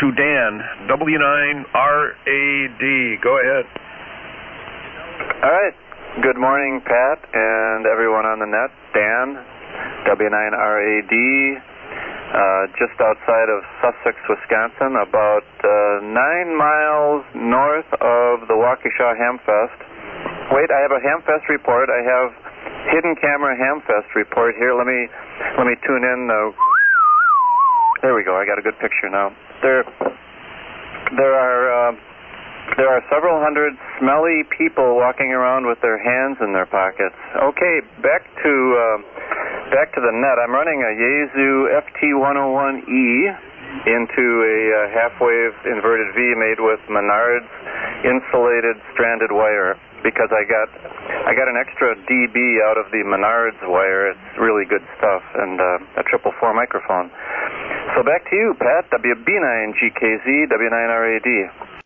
to Dan, W9RAD. Go ahead. All right. Good morning, Pat, and everyone on the net. Dan, W9RAD, just outside of Sussex, Wisconsin, about 9 miles north of the Waukesha Hamfest. Wait, I have a Hamfest report. I have hidden camera Hamfest report here. Let me tune in. There we go. I got a good picture now. There are several hundred smelly people walking around with their hands in their pockets. Okay, back to the net. I'm running a Yaesu FT101E into a half-wave inverted V made with Menards insulated stranded wire because I got an extra dB out of the Menards wire. It's really good stuff, and a 444 microphone. So back to you, Pat. WB9GKZ, W9RAD.